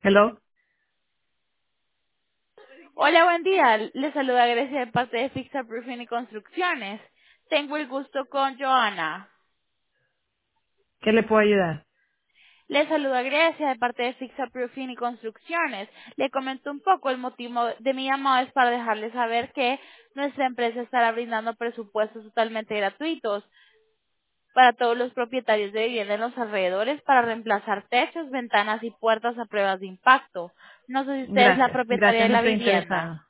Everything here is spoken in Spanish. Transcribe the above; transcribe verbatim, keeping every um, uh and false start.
Hello. Hola, buen día. Le saluda Grecia de parte de Fixa Roofing y Construcciones. Tengo el gusto con Joana. ¿Qué le puedo ayudar? Le saluda Grecia de parte de Fixa Roofing y Construcciones. Le comento un poco el motivo de mi llamada es para dejarle saber que nuestra empresa estará brindando presupuestos totalmente gratuitos para todos los propietarios de vivienda en los alrededores para reemplazar techos, ventanas y puertas a pruebas de impacto. No sé si usted es la Gracias. propietaria Gracias, de no la estoy vivienda. interesada.